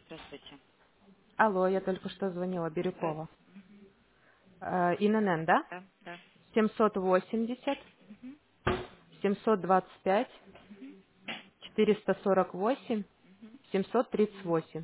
Здравствуйте. Алло, я только что звонила, Да, Бирюкова. ИНН, да? да, да. 780, 725, 448, 738.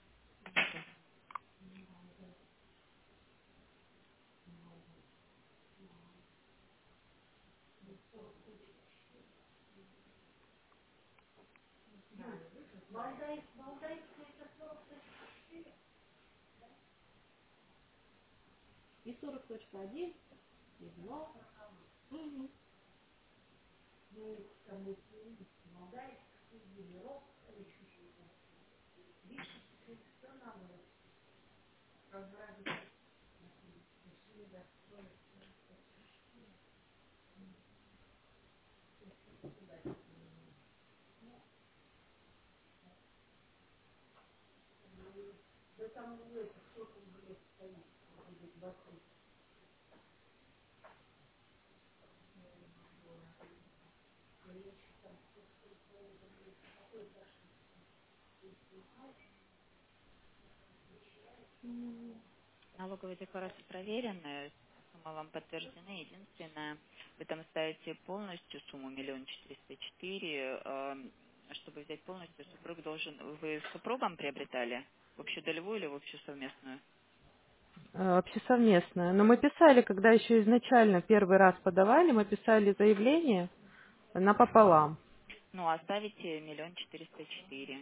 Налоговые декларации проверены, сумма вам подтверждена. Единственное, вы там ставите полностью сумму 1 404 000. Чтобы взять полностью, супруг должен... Вы с супругом приобретали? В общедолевую или в общую совместную? Вообще совместно. Но мы писали, когда еще изначально первый раз подавали, мы писали заявление напополам. Ну, оставите 1 404 000.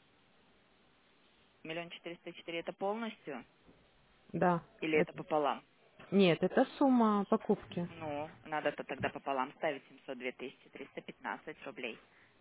1 404 000 это полностью? Да. Или это пополам? Нет, это сумма покупки. Ну, надо-то тогда пополам ставить 702 315 рублей.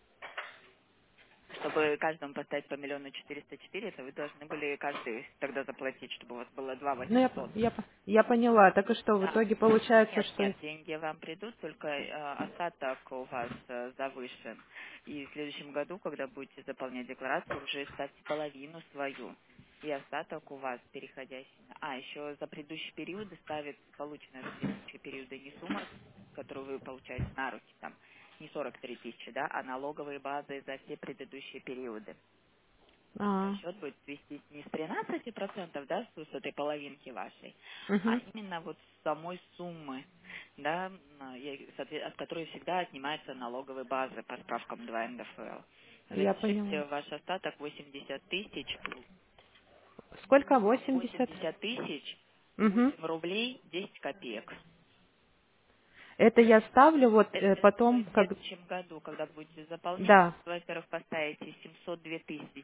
Чтобы каждому поставить по 1 404 000, это вы должны были каждый тогда заплатить, чтобы у вас было 2 Ну, 800. я поняла. Так и что, в Да. итоге получается, Нет, что... нет, деньги вам придут, только остаток у вас завышен. И в следующем году, когда будете заполнять декларацию, уже ставьте половину свою. И остаток у вас переходящий. Еще за предыдущие периоды ставят полученные за предыдущие периоды не сумма, которую вы получаете на руки, там, не 43 000, да, а налоговые базы за все предыдущие периоды. А, Расчет будет вестись не с 13%, да, с этой половинки вашей, а угу, именно вот с самой суммы, да, от которой всегда отнимается налоговой базы по справкам 2 НДФЛ. я Значит, поняла. ваш остаток 80 тысяч, Сколько? 80? 80 тысяч Угу. 8 рублей 10 копеек. Это я ставлю вот Это вы потом, в как... следующем году, когда будете заполнять, Да. во-первых, поставите 702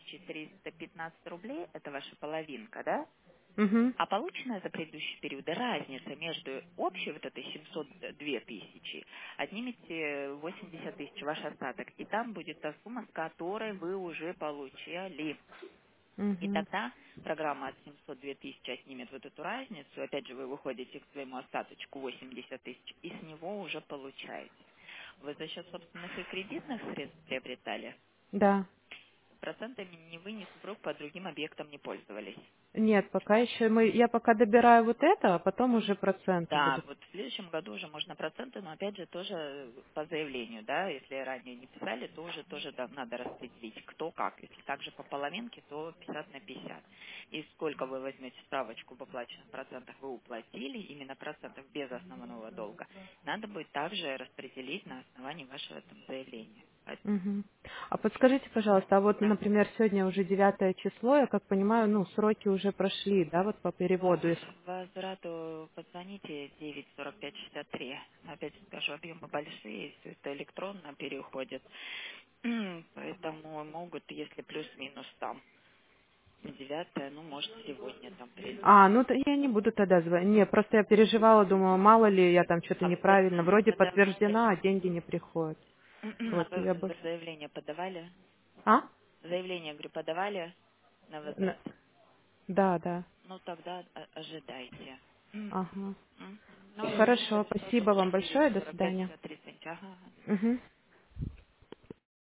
315 рублей, это ваша половинка, да? Угу. А полученная за предыдущие периоды разница между общей вот этой 702 тысячи, отнимите 80 тысяч ваш остаток, и там будет та сумма, с которой вы уже получали. И Угу. тогда программа от 702 тысячи отнимет вот эту разницу, опять же вы выходите к своему остаточку 80 тысяч, и с него уже получаете. Вы за счет собственных и кредитных средств приобретали? Да. Процентами ни вы, ни супруг по другим объектам не пользовались. Нет, пока еще я пока добираю вот это, а потом уже проценты Да, будут. вот в следующем году уже можно проценты, но опять же тоже по заявлению, да, если ранее не писали, то уже тоже надо распределить, кто как. Если также по половинке, то 50 на 50. И сколько вы возьмете справочку об оплаченных процентах вы уплатили, именно процентов без основного долга, надо будет также распределить на основании вашего там заявления. Угу. А подскажите, пожалуйста, а вот, Да. например, сегодня уже 9 число, я как понимаю, ну, сроки уже прошли, да, вот по По переводу. возврату позвоните 9 45 63. Опять скажу, объемы большие, все это электронно переходит. Поэтому могут, если плюс-минус там 9, ну, может, сегодня там придут. А, ну, я не буду тогда звонить. Не, просто я переживала, думала, мало ли я там что-то А неправильно. Вроде подавали? подтверждена, а деньги не приходят. А Вот, вы я бы... заявление подавали? А? Заявление, говорю, подавали на На- возврат? Да, да. Ну, тогда ожидайте. Ага. Ну, Хорошо, хорошо, спасибо добрый. вам 9 большое, до 45 свидания. 63. Ага. Угу.